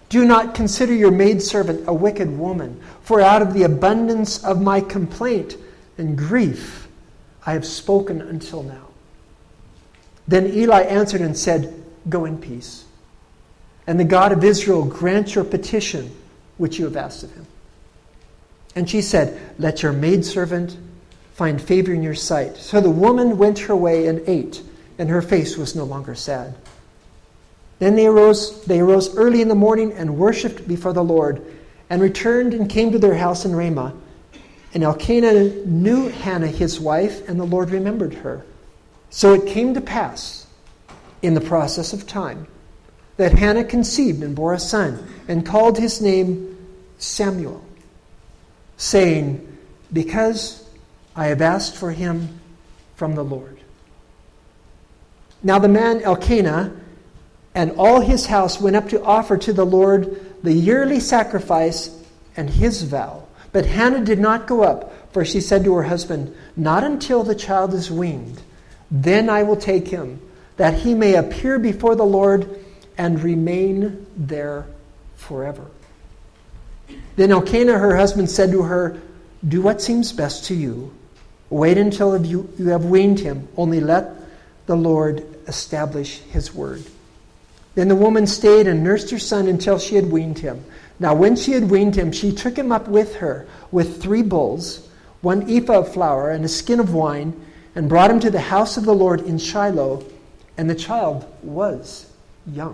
Do not consider your maidservant a wicked woman, for out of the abundance of my complaint and grief I have spoken until now." Then Eli answered and said, "Go in peace. And the God of Israel grant your petition which you have asked of him." And she said, "Let your maidservant find favor in your sight." So the woman went her way and ate, and her face was no longer sad. Then they arose early in the morning and worshipped before the Lord, and returned and came to their house in Ramah. And Elkanah knew Hannah his wife, and the Lord remembered her. So it came to pass, in the process of time, that Hannah conceived and bore a son, and called his name Samuel, saying, "Because I have asked for him from the Lord." Now the man Elkanah and all his house went up to offer to the Lord the yearly sacrifice and his vow. But Hannah did not go up, for she said to her husband, "Not until the child is weaned. Then I will take him, that he may appear before the Lord and remain there forever." Then Elkanah, her husband, said to her, "Do what seems best to you. Wait until you have weaned him. Only let the Lord establish his word." Then the woman stayed and nursed her son until she had weaned him. Now when she had weaned him, she took him up with her with 3 bulls, 1 ephah of flour, and a skin of wine, and brought him to the house of the Lord in Shiloh, and the child was young.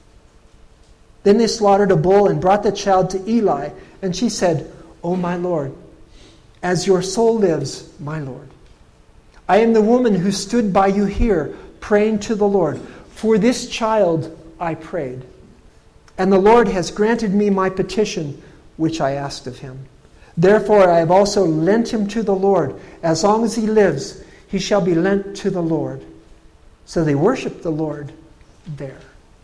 Then they slaughtered a bull and brought the child to Eli, and she said, "O my Lord, as your soul lives, my Lord, I am the woman who stood by you here, praying to the Lord. For this child I prayed, and the Lord has granted me my petition, which I asked of him. Therefore I have also lent him to the Lord. As long as he lives, he shall be lent to the Lord." So they worshiped the Lord there.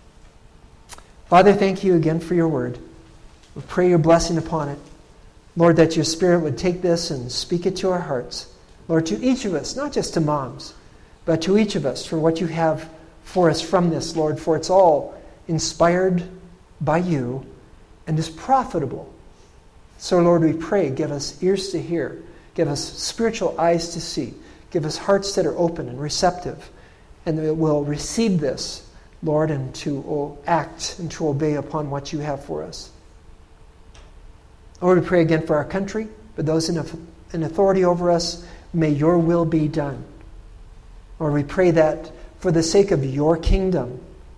Father, thank you again for your word. We pray your blessing upon it. Lord, that your Spirit would take this and speak it to our hearts. Lord, to each of us, not just to moms, but to each of us for what you have for us from this, Lord, for it's all inspired by you and is profitable. So, Lord, we pray, give us ears to hear, give us spiritual eyes to see, give us hearts that are open and receptive, and that we'll receive this, Lord, and to act and to obey upon what you have for us. Lord, we pray again for our country, for those in authority over us, may your will be done. Lord, we pray that for the sake of your kingdom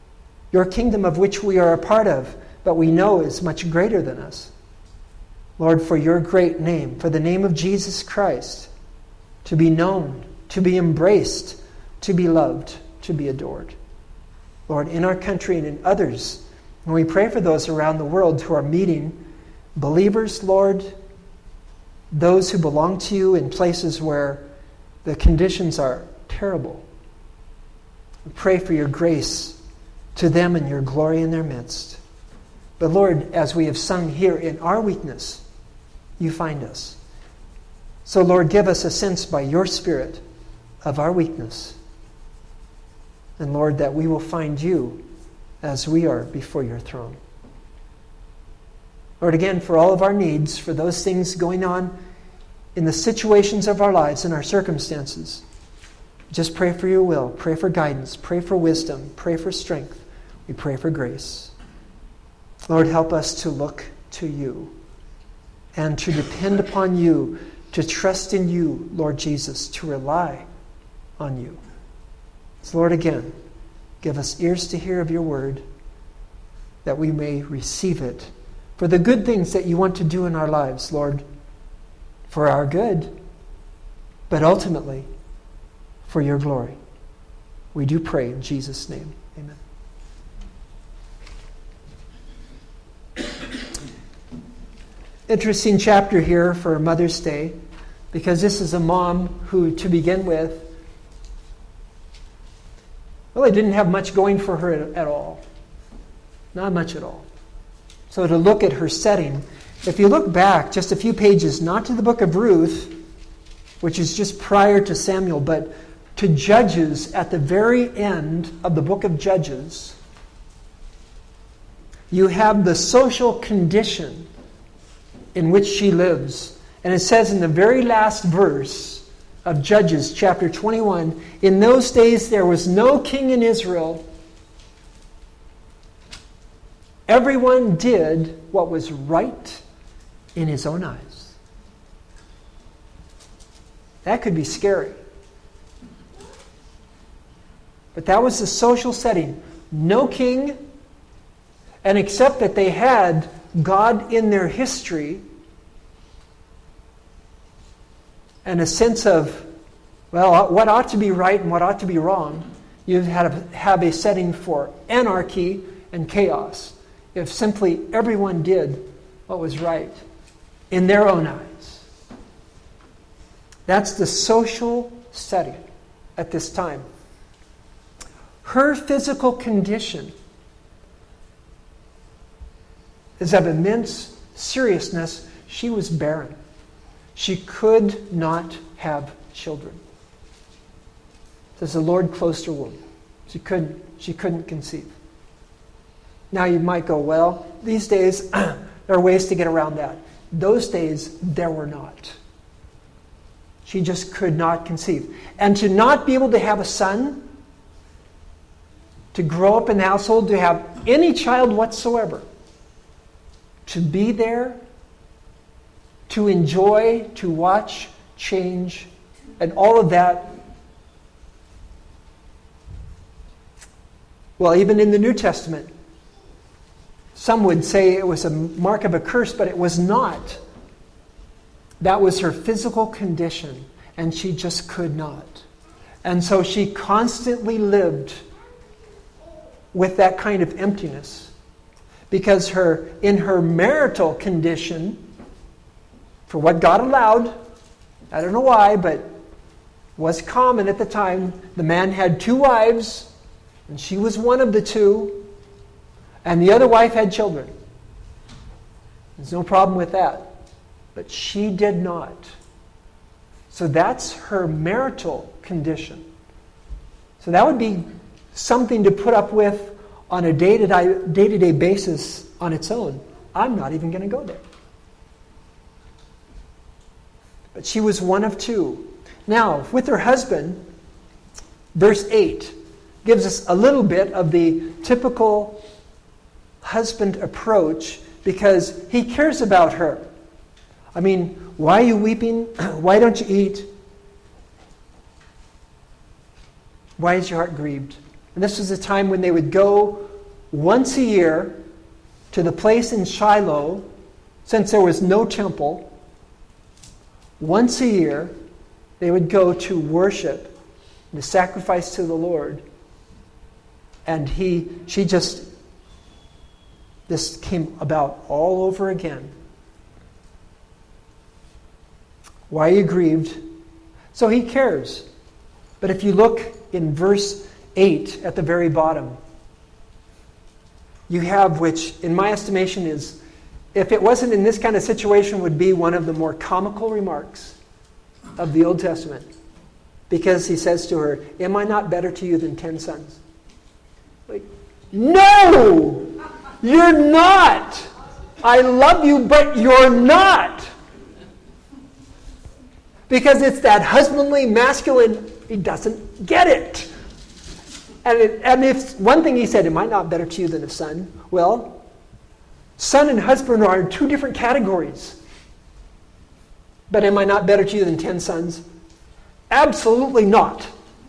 of which we are a part of, but we know is much greater than us. Lord, for your great name, for the name of Jesus Christ, to be known, to be embraced, to be loved, to be adored. Lord, in our country and in others, and we pray for those around the world who are meeting believers, Lord, those who belong to you in places where the conditions are terrible. We pray for your grace to them and your glory in their midst. But Lord, as we have sung here, in our weakness, you find us. So Lord, give us a sense by your Spirit of our weakness. And Lord, that we will find you as we are before your throne. Lord, again, for all of our needs, for those things going on in the situations of our lives and our circumstances, just pray for your will, pray for guidance, pray for wisdom, pray for strength. We pray for grace. Lord, help us to look to you and to depend upon you, to trust in you, Lord Jesus, to rely on you. So Lord, again, give us ears to hear of your word, that we may receive it for the good things that you want to do in our lives, Lord, for our good, but ultimately for your glory. We do pray in Jesus' name. Amen. Interesting chapter here for Mother's Day, because this is a mom who, to begin with, really didn't have much going for her at all. Not much at all. So to look at her setting, if you look back just a few pages, not to the book of Ruth, which is just prior to Samuel, but to Judges at the very end of the book of Judges, you have the social condition in which she lives. And it says in the very last verse of Judges chapter 21, in those days there was no king in Israel. Everyone did what was right in his own eyes. That could be scary. But that was the social setting. No king, and except that they had God in their history and a sense of, well, what ought to be right and what ought to be wrong, you have a setting for anarchy and chaos if simply everyone did what was right in their own eyes. That's the social setting at this time. Her physical condition is of immense seriousness. She was barren. She could not have children. Says the Lord closed her womb. She couldn't conceive. Now you might go, well, these days there are ways to get around that. Those days there were not. She just could not conceive. And to not be able to have a son, to grow up in the household, to have any child whatsoever, to be there, to enjoy, to watch, change, and all of that. Well, even in the New Testament, some would say it was a mark of a curse, but it was not. That was her physical condition, and she just could not. And so she constantly lived with that kind of emptiness, because in her marital condition, for what God allowed, I don't know why, but was common at the time, the man had 2 wives, and she was one of the 2, and the other wife had children. There's no problem with that. But she did not. So that's her marital condition. So that would be something to put up with on a day-to-day basis on its own. I'm not even going to go there. But she was one of 2. Now, with her husband, verse 8 gives us a little bit of the typical husband approach, because he cares about her. I mean, why are you weeping? Why don't you eat? Why is your heart grieved? And this was a time when they would go once a year to the place in Shiloh, since there was no temple. Once a year, they would go to worship, to sacrifice to the Lord. And this came about all over again. Why are you grieved? So he cares. But if you look in verse 8 at the very bottom, you have, which in my estimation is, if it wasn't in this kind of situation, would be one of the more comical remarks of the Old Testament. Because he says to her, am I not better to you than 10 sons? Like, no! You're not! I love you, but you're not! Because it's that husbandly, masculine, he doesn't get it. And if one thing he said, am I not better to you than a son? Well, son and husband are in 2 different categories. But am I not better to you than 10 sons? Absolutely not.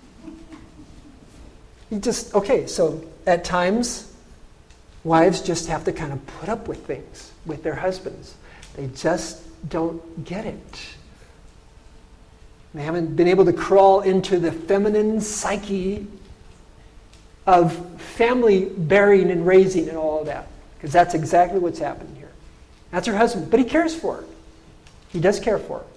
So at times, wives just have to kind of put up with things with their husbands. They just don't get it. They haven't been able to crawl into the feminine psyche of family bearing and raising and all of that. Because that's exactly what's happening here. That's her husband. But he cares for her. He does care for her.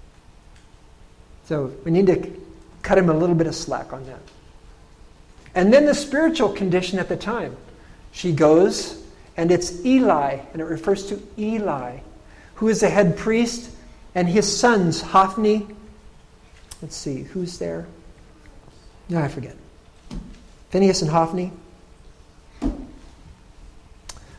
So we need to cut him a little bit of slack on that. And then the spiritual condition at the time. She goes, and it's Eli, and it refers to Eli, who is the head priest, and his sons, Hophni. Let's see, who's there? No, I forget. Phinehas and Hophni.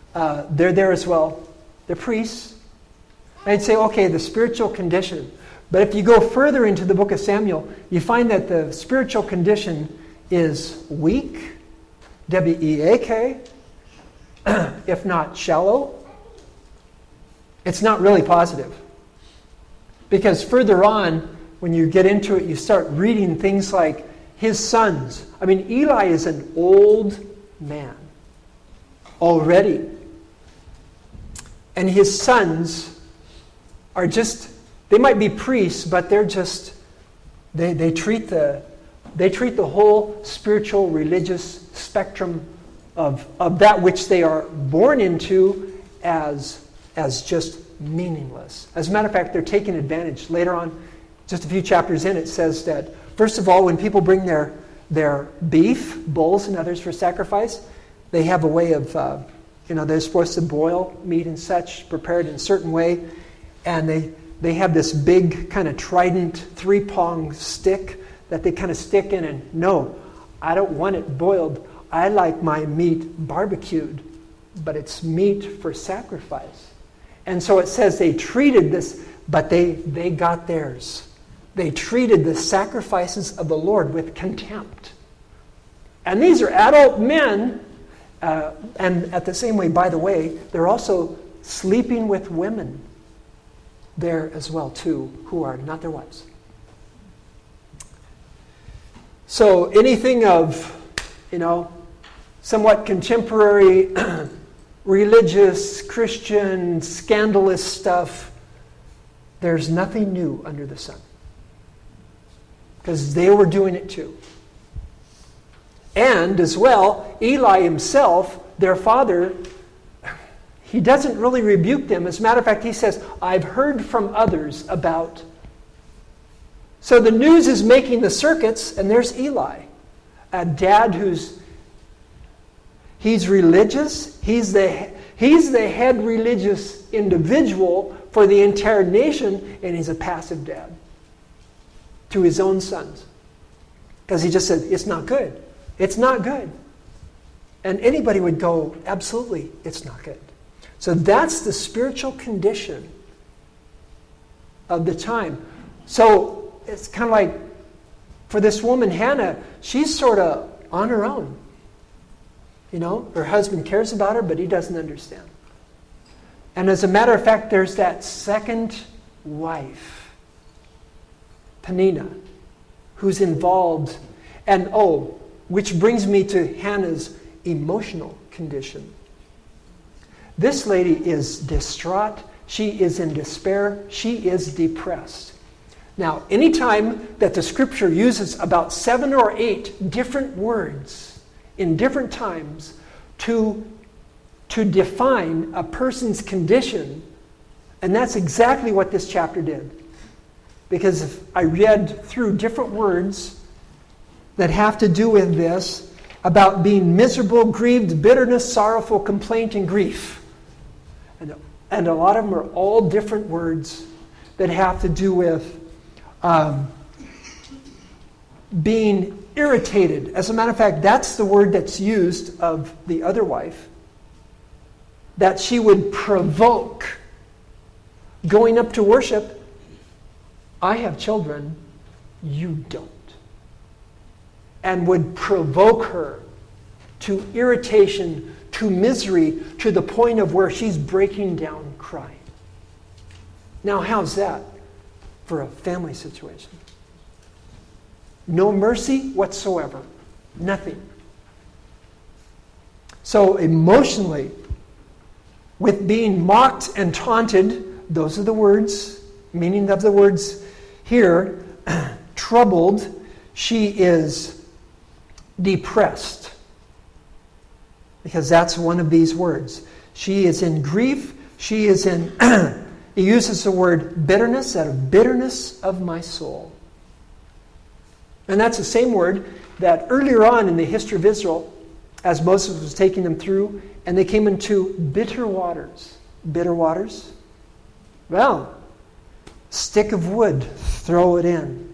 they're there as well. They're priests. I'd say, okay, the spiritual condition. But if you go further into the book of Samuel, you find that the spiritual condition is weak, weak, if not shallow. It's not really positive. Because further on, when you get into it, you start reading things like his sons. I mean, Eli is an old man already. And his sons are just, they might be priests, but they're just, they treat the whole spiritual, religious spectrum of that which they are born into as just meaningless. As a matter of fact, they're taking advantage. Later on, just a few chapters in, it says that, first of all, when people bring their beef, bulls and others for sacrifice, they have a way of, they're supposed to boil meat and such, prepared in a certain way, and they have this big kind of trident, three-pronged stick that they kind of stick in, and no, I don't want it boiled. I like my meat barbecued, but it's meat for sacrifice. And so it says they treated this, but they got theirs. They treated the sacrifices of the Lord with contempt. And these are adult men, and at the same way, by the way, they're also sleeping with women there as well, too, who are not their wives. So anything of, somewhat contemporary, religious, Christian, scandalous stuff, there's nothing new under the sun. Because they were doing it too. And as well, Eli himself, their father, he doesn't really rebuke them. As a matter of fact, he says, I've heard from others about. So the news is making the circuits, and there's Eli, a dad he's religious. He's the head religious individual for the entire nation, and he's a passive dad to his own sons. Because he just said, it's not good. It's not good. And anybody would go, absolutely, it's not good. So that's the spiritual condition of the time. So it's kind of like, for this woman, Hannah, she's sort of on her own. Her husband cares about her, but he doesn't understand. And as a matter of fact, there's that second wife, Peninnah, who's involved. And which brings me to Hannah's emotional condition. This lady is distraught. She is in despair. She is depressed. Now, anytime that the scripture uses about 7 or 8 different words in different times to define a person's condition, and that's exactly what this chapter did. Because if I read through different words that have to do with this, about being miserable, grieved, bitterness, sorrowful, complaint, and grief. And a lot of them are all different words that have to do with being irritated. As a matter of fact, that's the word that's used of the other wife. That she would provoke going up to worship. I have children, you don't. And would provoke her to irritation, to misery, to the point of where she's breaking down crying. Now, how's that for a family situation? No mercy whatsoever. Nothing. So emotionally, with being mocked and taunted, those are the words, meaning of the words here, troubled, she is depressed. Because that's one of these words. She is in grief. She is in, he uses the word bitterness, out of bitterness of my soul. And that's the same word that earlier on in the history of Israel, as Moses was taking them through, and they came into bitter waters. Bitter waters? Well, stick of wood, throw it in.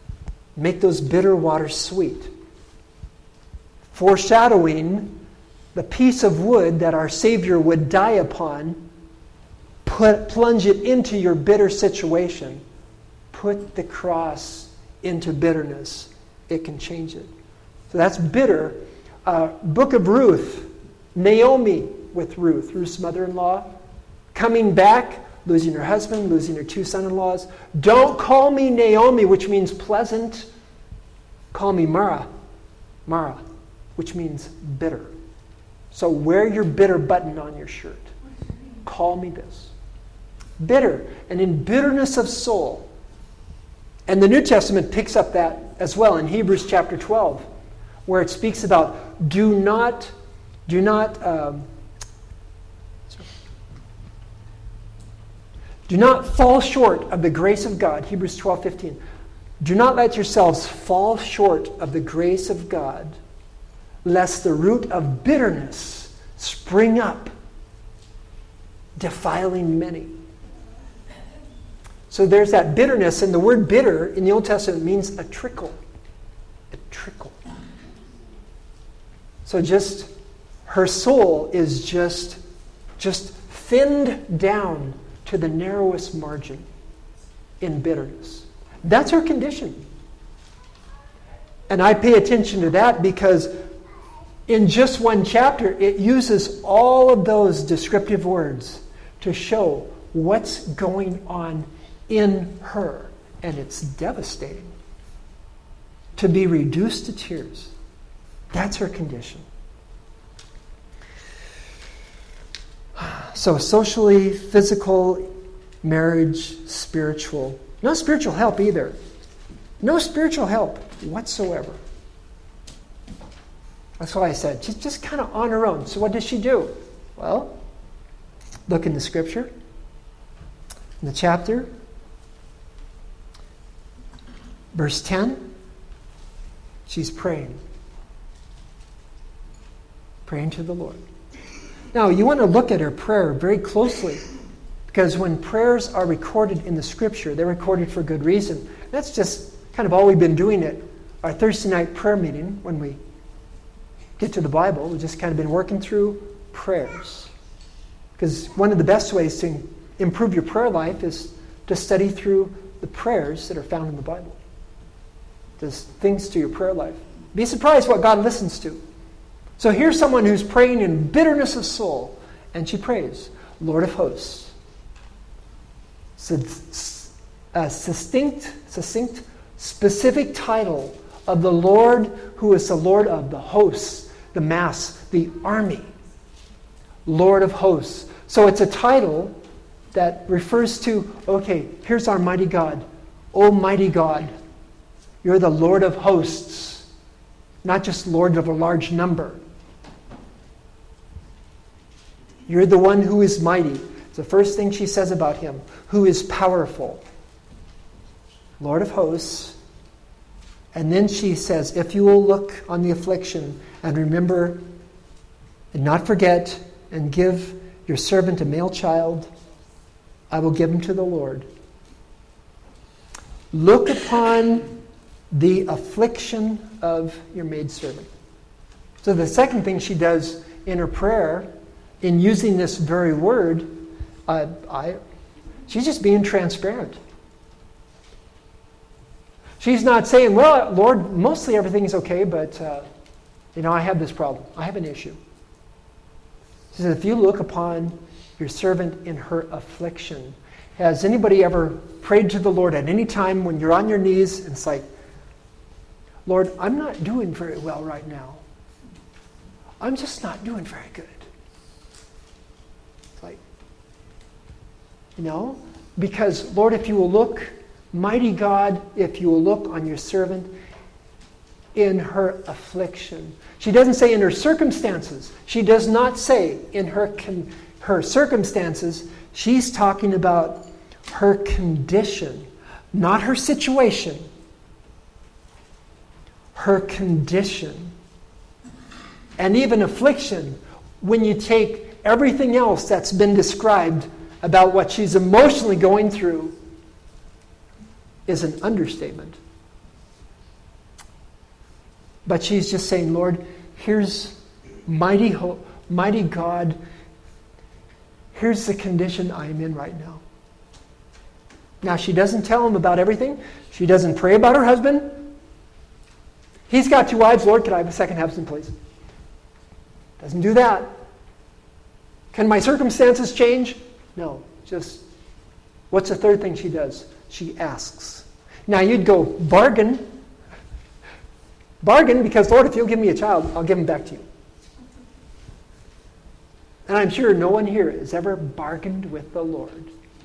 Make those bitter waters sweet. Foreshadowing the piece of wood that our Savior would die upon, plunge it into your bitter situation. Put the cross into bitterness. It can change it. So that's bitter. Book of Ruth. Naomi with Ruth, Ruth's mother-in-law. Coming back, losing her husband, losing her 2 son-in-laws. Don't call me Naomi, which means pleasant. Call me Mara, which means bitter. So wear your bitter button on your shirt. Call me this. Bitter, and in bitterness of soul. And the New Testament picks up that as well in Hebrews chapter 12, where it speaks about do not fall short of the grace of God. Hebrews 12:15. Do not let yourselves fall short of the grace of God, lest the root of bitterness spring up, defiling many. So there's that bitterness, and the word bitter in the Old Testament means a trickle. A trickle. So just, her soul is just thinned down to the narrowest margin in bitterness. That's her condition. And I pay attention to that because in just one chapter, it uses all of those descriptive words to show what's going on in her. And it's devastating. To be reduced to tears. That's her condition. So socially, physical, marriage, spiritual. No spiritual help either. No spiritual help whatsoever. That's why I said, she's just kind of on her own. So what does she do? Well, look in the scripture. In the chapter. Verse 10. She's praying. Praying to the Lord. Now, you want to look at her prayer very closely. Because when prayers are recorded in the scripture, they're recorded for good reason. That's just kind of all we've been doing at our Thursday night prayer meeting when we get to the Bible. We've just kind of been working through prayers. Because one of the best ways to improve your prayer life is to study through the prayers that are found in the Bible. There's things to your prayer life. Be surprised what God listens to. So here's someone who's praying in bitterness of soul, and she prays, Lord of hosts. Succinct, specific title of the Lord who is the Lord of the hosts, the mass, the army. Lord of hosts. So it's a title that refers to, okay, here's our mighty God. Almighty God, you're the Lord of hosts, not just Lord of a large number. You're the one who is mighty. It's the first thing she says about him, who is powerful. Lord of hosts. And then she says, if you will look on the affliction and remember and not forget and give your servant a male child, I will give him to the Lord. Look upon the affliction of your maidservant. So the second thing she does in her prayer, in using this very word, she's just being transparent. She's not saying, well, Lord, mostly everything's okay, but, I have this problem. I have an issue. She says, if you look upon your servant in her affliction. Has anybody ever prayed to the Lord at any time when you're on your knees and it's like, Lord, I'm not doing very well right now. I'm just not doing very good. It's like, because, Lord, if you will look, mighty God, if you will look on your servant in her affliction. She doesn't say in her circumstances. She does not say in her circumstances. She's talking about her condition, not her situation. Her condition. And even affliction, when you take everything else that's been described about what she's emotionally going through, is an understatement. But she's just saying, Lord, here's mighty God, here's the condition I am in right now. Now, she doesn't tell him about everything. She doesn't pray about her husband. He's got 2 wives. Lord, could I have a second husband, please? Doesn't do that. Can my circumstances change? No. Just, what's the third thing she does? She asks. Now, you'd go, bargain. Bargain, because, Lord, if you'll give me a child, I'll give him back to you. And I'm sure no one here has ever bargained with the Lord.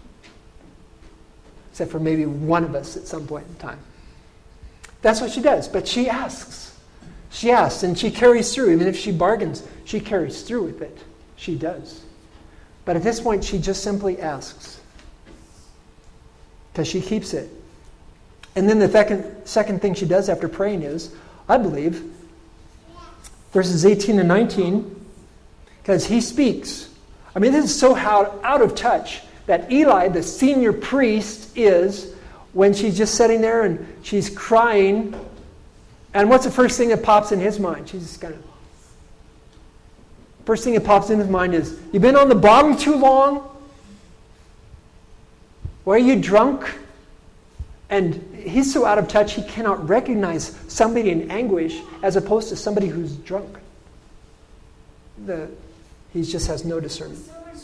Except for maybe one of us at some point in time. That's what she does. But she asks. She asks, and she carries through. Even if she bargains, she carries through with it. She does. But at this point, she just simply asks. Because she keeps it. And then the second thing she does after praying is, I believe, verses 18 and 19, because he speaks. I mean, this is so out of touch that Eli, the senior priest, is when she's just sitting there and she's crying. And what's the first thing that pops in his mind? She's just kind of... First thing that pops in his mind is, you've been on the bottom too long? Were you drunk? And he's so out of touch, he cannot recognize somebody in anguish as opposed to somebody who's drunk. He just has no discernment.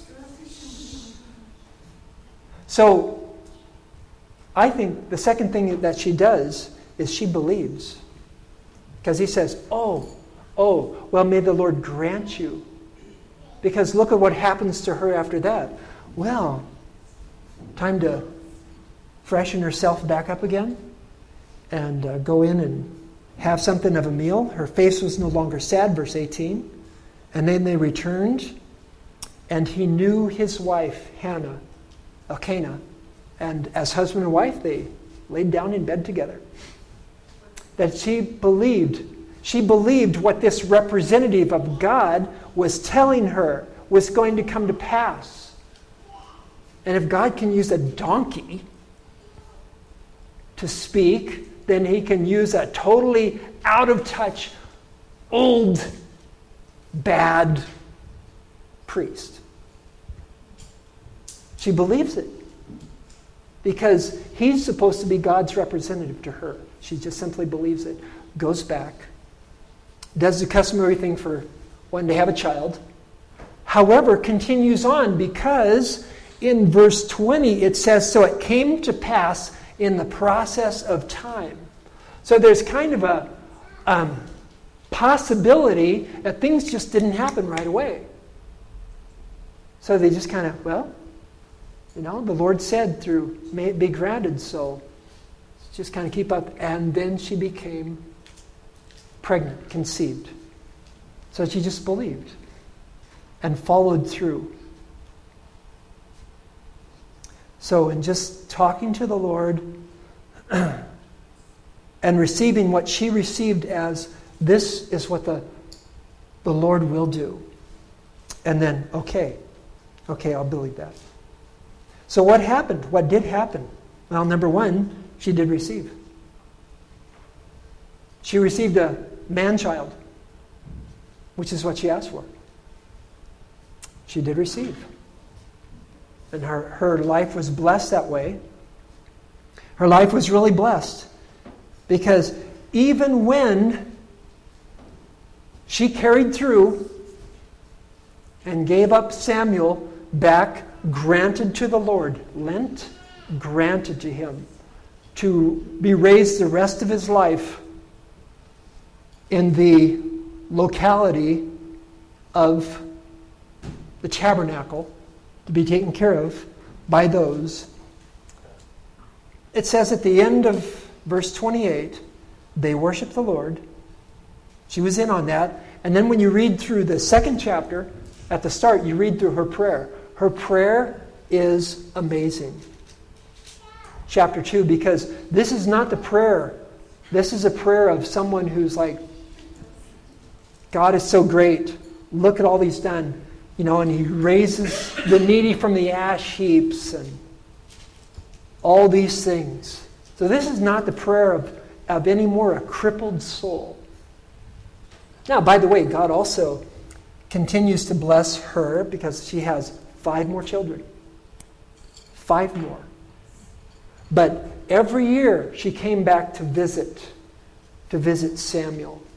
So, I think the second thing that she does is she believes. Because he says, well, may the Lord grant you. Because look at what happens to her after that. Well, time to freshen herself back up again and go in and have something of a meal. Her face was no longer sad, verse 18. And then they returned, and he knew his wife, Elkanah, and as husband and wife, they laid down in bed together. That she believed what this representative of God was telling her was going to come to pass. And if God can use a donkey to speak, then he can use a totally out of touch, old, bad priest. She believes it because he's supposed to be God's representative to her. She just simply believes it, goes back, does the customary thing for wanting to have a child. However, continues on because in verse 20 it says, so it came to pass in the process of time. So there's kind of a possibility that things just didn't happen right away. So they just kind of, the Lord said through, may it be granted, so just kind of keep up. And then she became pregnant, conceived. So she just believed and followed through. So in just talking to the Lord and receiving what she received as, this is what the Lord will do. And then, okay, I'll believe that. So what happened? What did happen? Well, number one, she did receive. She received a man-child, which is what she asked for. She did receive. And her life was blessed that way. Her life was really blessed because even when she carried through and gave up Samuel back, granted to the Lord, lent, granted to him, to be raised the rest of his life in the locality of the tabernacle, to be taken care of by those. It says at the end of verse 28, they worshiped the Lord. She was in on that. And then when you read through the second chapter, at the start, you read through her prayer. Her prayer is amazing. Chapter 2, because this is not the prayer. This is a prayer of someone who's like, God is so great. Look at all he's done. And he raises the needy from the ash heaps and all these things. So this is not the prayer of any more a crippled soul. Now, by the way, God also continues to bless her because she has 5 more children. 5 more. But every year she came back to visit Samuel.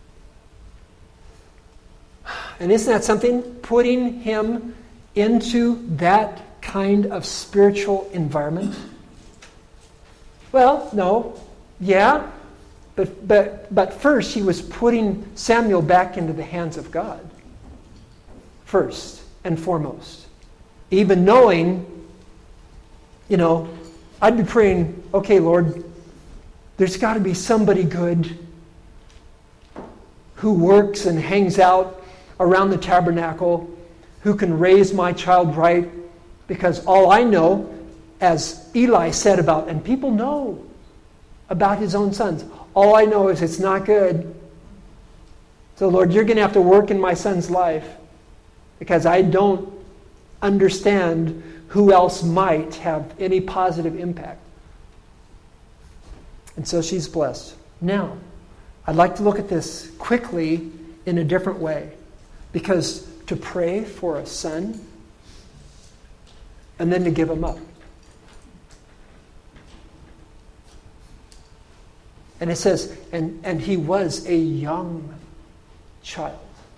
And isn't that something? Putting him into that kind of spiritual environment? Well, no. Yeah. But first he was putting Samuel back into the hands of God. First and foremost. Even knowing, I'd be praying, okay, Lord, there's got to be somebody good who works and hangs out around the tabernacle who can raise my child right, because all I know, as Eli said about, and people know about his own sons, all I know is it's not good. So Lord, you're going to have to work in my son's life because I don't understand who else might have any positive impact. And so she's blessed. Now, I'd like to look at this quickly in a different way, because to pray for a son and then to give him up. And it says, and he was a young child.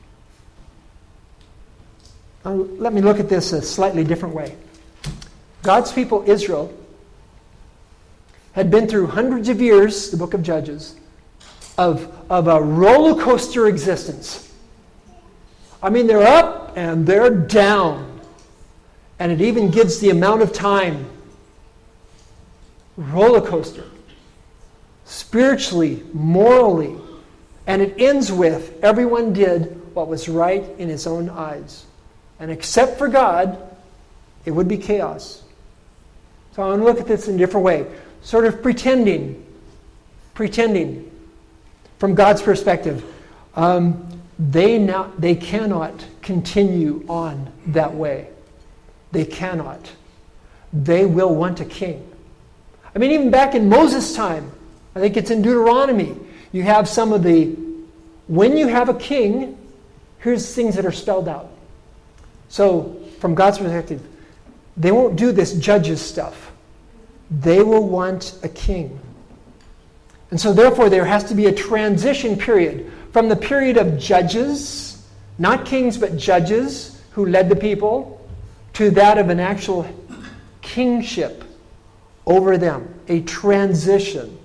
Now, let me look at this a slightly different way. God's people, Israel, had been through hundreds of years, the book of Judges, of a roller coaster existence. I mean, they're up and they're down. And it even gives the amount of time. Roller coaster. Spiritually, morally. And it ends with, everyone did what was right in his own eyes. And except for God, it would be chaos. So I want to look at this in a different way. Sort of pretending from God's perspective. They cannot continue on that way. They cannot. They will want a king. I mean, even back in Moses' time, I think it's in Deuteronomy, you have some of the, when you have a king, here's things that are spelled out. So, from God's perspective, they won't do this judges stuff. They will want a king. And so therefore there has to be a transition period from the period of judges, not kings but judges who led the people, to that of an actual kingship over them. A transition.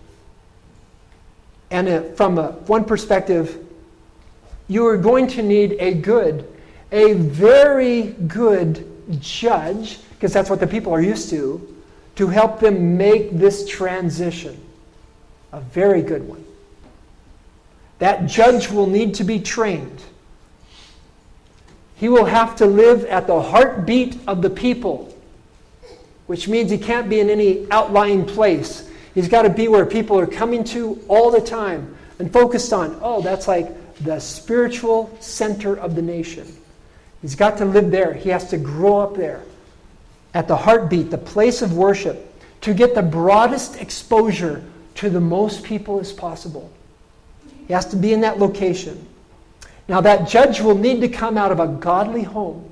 And from one perspective, you are going to need a very good judge, because that's what the people are used to help them make this transition. A very good one. That judge will need to be trained. He will have to live at the heartbeat of the people, which means he can't be in any outlying place. He's got to be where people are coming to all the time and focused on, that's like the spiritual center of the nation. He's got to live there. He has to grow up there at the heartbeat, the place of worship, to get the broadest exposure to the most people as possible. He has to be in that location. Now that judge will need to come out of a godly home.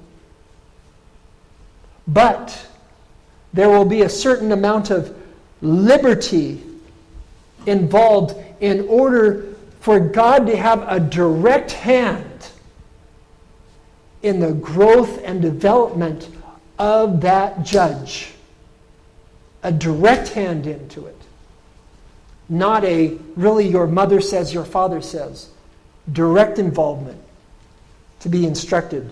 But there will be a certain amount of liberty involved in order for God to have a direct hand in the growth and development of that judge. A direct hand into it. Not a, really your mother says, your father says. Direct involvement to be instructed.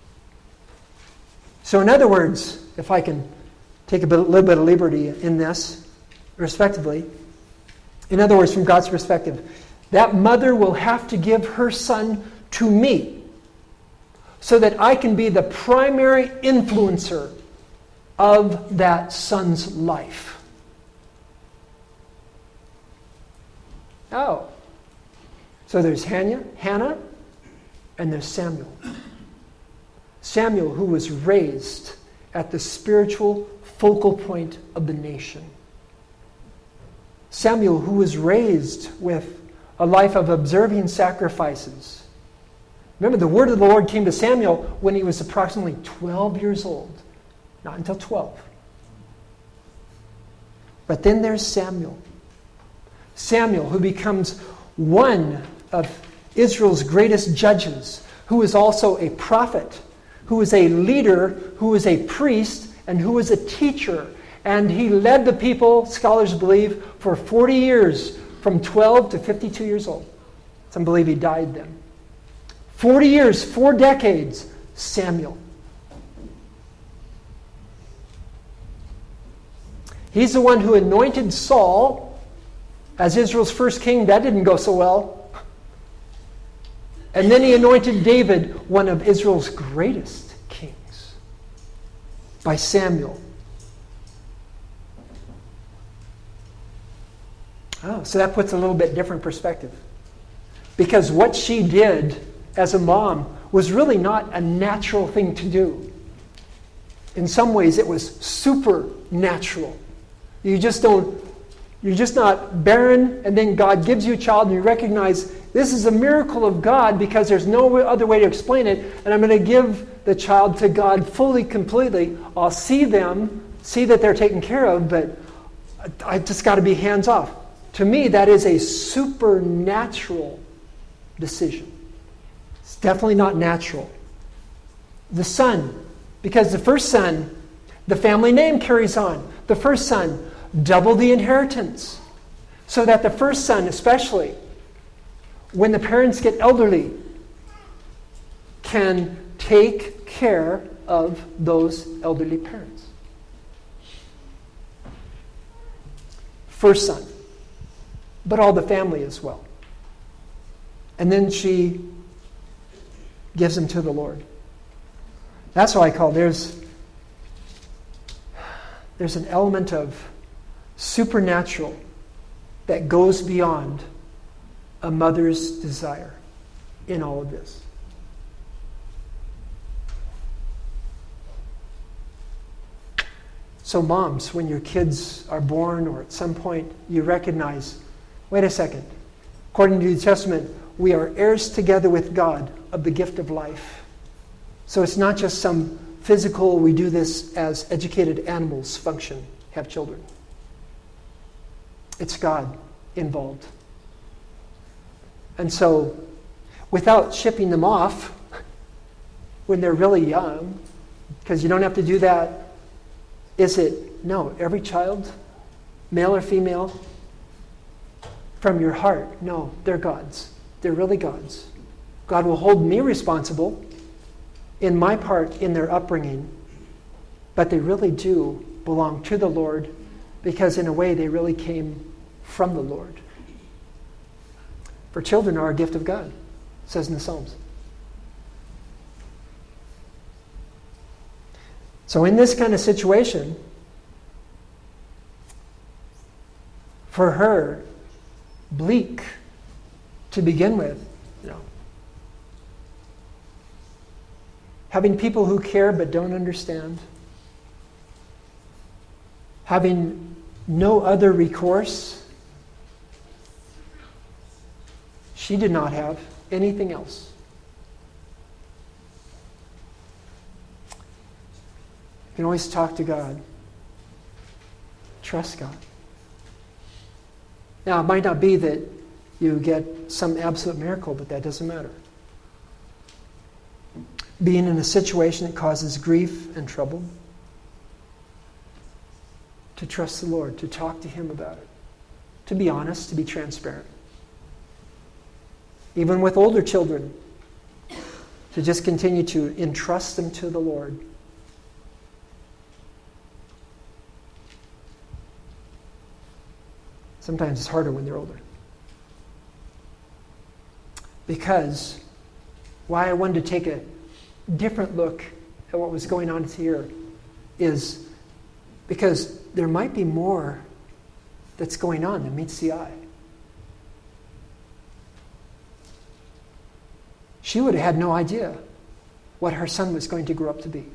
So in other words, if I can take a little bit of liberty in this, respectively, in other words, from God's perspective, that mother will have to give her son to me so that I can be the primary influencer of that son's life. Oh. So there's Hannah, and there's Samuel. Samuel, who was raised at the spiritual focal point of the nation. Samuel, who was raised with a life of observing sacrifices, Remember, the word of the Lord came to Samuel when he was approximately 12 years old. Not until 12. But then there's Samuel. Samuel, who becomes one of Israel's greatest judges, who is also a prophet, who is a leader, who is a priest, and who is a teacher. And he led the people, scholars believe, for 40 years, from 12 to 52 years old. Some believe he died then. 40 years, 4 decades, Samuel. He's the one who anointed Saul as Israel's first king. That didn't go so well. And then he anointed David, one of Israel's greatest kings, by Samuel. Oh, so that puts a little bit different perspective. Because what she did as a mom was really not a natural thing to do. In some ways, it was supernatural. You're just not barren, and then God gives you a child, and you recognize this is a miracle of God because there's no other way to explain it, and I'm going to give the child to God fully, completely. I'll see them, see that they're taken care of, but I just got to be hands off. To me, that is a supernatural decision. It's definitely not natural. The son, because the first son, the family name carries on. The first son, double the inheritance. So that the first son, especially, when the parents get elderly, can take care of those elderly parents. First son. But all the family as well. And then she gives him to the Lord. That's why I call there's an element of supernatural that goes beyond a mother's desire in all of this. So moms, when your kids are born or at some point you recognize, wait a second, according to the New Testament, we are heirs together with God of the gift of life. So it's not just some physical, we do this as educated animals function, have children. It's God involved. And so, without shipping them off when they're really young, because you don't have to do that, no, every child, male or female, from your heart, no, they're God's. They're really God's. God will hold me responsible in my part in their upbringing, but they really do belong to the Lord because in a way they really came from the Lord. For children are a gift of God, it says in the Psalms. So in this kind of situation, for her, bleak to begin with, having people who care but don't understand, having no other recourse. She did not have anything else. You can always talk to God. Trust God. Now, it might not be that you get some absolute miracle, but that doesn't matter. Being in a situation that causes grief and trouble, to trust the Lord, to talk to Him about it, to be honest, to be transparent. Even with older children, to just continue to entrust them to the Lord. Sometimes it's harder when they're older. Because why I wanted to take a different look at what was going on here is because there might be more that's going on than meets the eye. She would have had no idea what her son was going to grow up to be.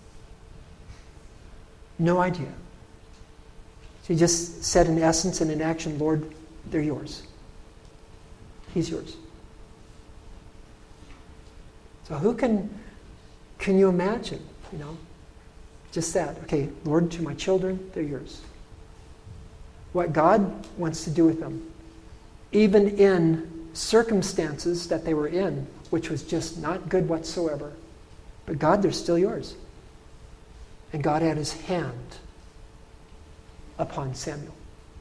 No idea. She just said in essence and in action, Lord, they're yours. He's yours. So who can you imagine, just that? Okay, Lord, to my children, they're yours. What God wants to do with them, even in circumstances that they were in, which was just not good whatsoever. But God, they're still yours. And God had his hand upon Samuel.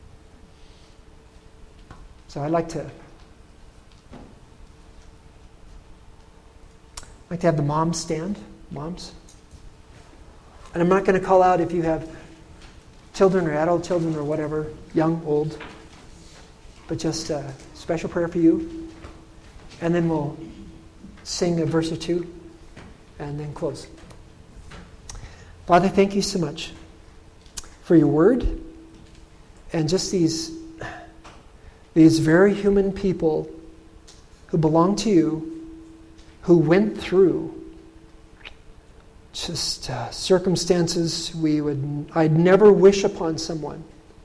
So I'd like to have the moms stand. Moms. And I'm not going to call out if you have children or adult children or whatever, young, old. But just a special prayer for you. And then we'll sing a verse or two and then close. Father, thank you so much for your word and just these very human people who belong to you, who went through just circumstances I'd never wish upon someone.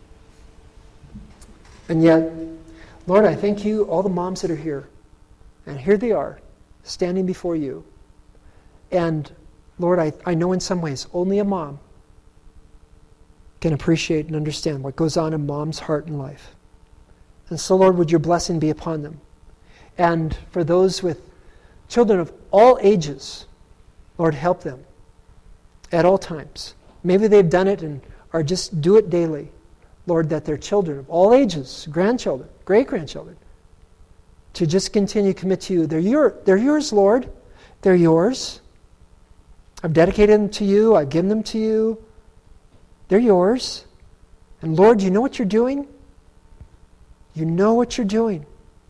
And yet, Lord, I thank you, all the moms that are here. And here they are, standing before you. And Lord, I know in some ways only a mom can appreciate and understand what goes on in mom's heart and life. And so, Lord, would your blessing be upon them. And for those with children of all ages, Lord, help them at all times. Maybe they've done it and are just do it daily. Lord, that their children of all ages, grandchildren, great-grandchildren, to just continue to commit to you. They're yours, Lord. They're yours. I've dedicated them to you. I've given them to you. They're yours. And Lord, you know what you're doing? You know what you're doing.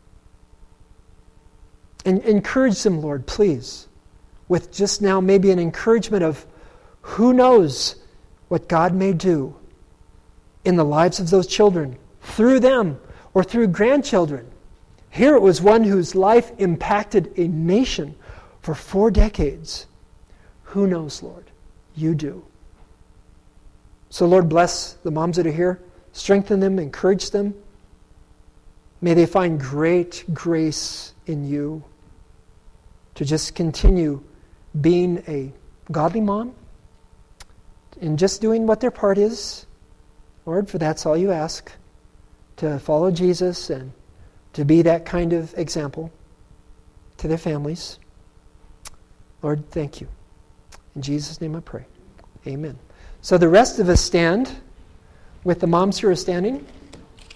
And encourage them, Lord, please, with just now maybe an encouragement of who knows what God may do in the lives of those children, through them or through grandchildren. Here it was one whose life impacted a nation for 4 decades. Who knows, Lord? You do. So, Lord, bless the moms that are here. Strengthen them, encourage them. May they find great grace in you to just continue being a godly mom and just doing what their part is. Lord, for that's all you ask, to follow Jesus and to be that kind of example to their families. Lord, thank you. In Jesus' name I pray. Amen. So the rest of us stand with the moms who are standing.